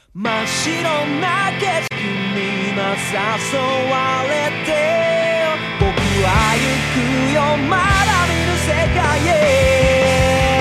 真っ白な景色に今誘われて僕は行くよまだ見ぬ世界へ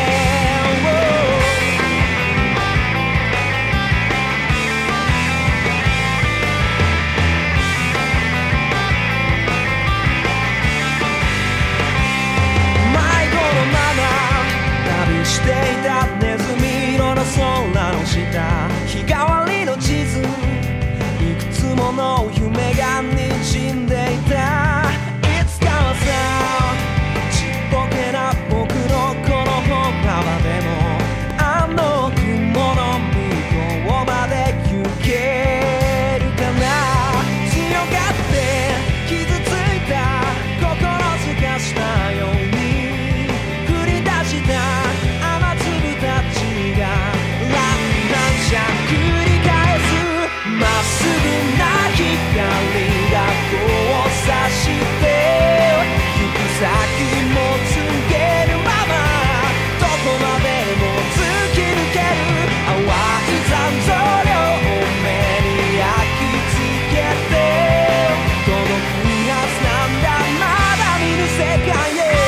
迷子のまま旅していたネズミ色の空の下日替わりの地図いくつもの夢が滲んでいたいつかはさちっぽけな僕のこの歩幅でもあの雲の向こうまで行けるかな強がって傷ついた心すかしたように降り出した雨粒たちがランランシャ繰り返すまっすぐな光が交差して行く先も告げるままどこまでも突き抜ける淡い残像両目に焼き付けて届くはずなんだまだ見ぬ世界へ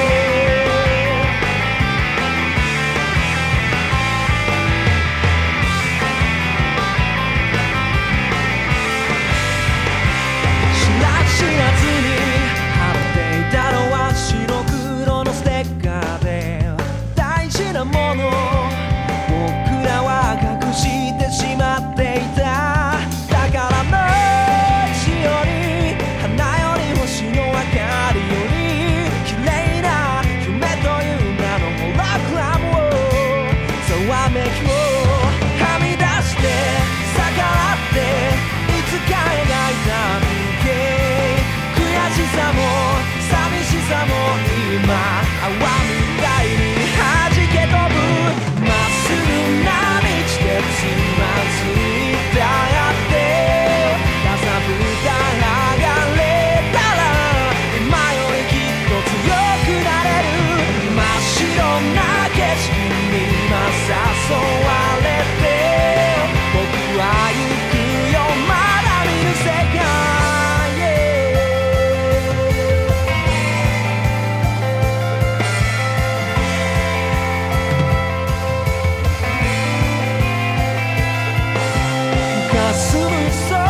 知らずに貼っていたのは白黒のステッカーで大事なもの僕らは隠してしまっていただからもう一より花より星の明かりより綺麗な夢という名のホログラムをざわめきをはみ出して逆らっていつか描いた風景悔しさも寂しさも今泡みたいに弾け飛ぶまっすぐな道でつまずいたってかさぶた剥がれたら今よりきっと強くなれる真っ白な景色に今誘われて僕は行くよまだ見ぬ世界霞む空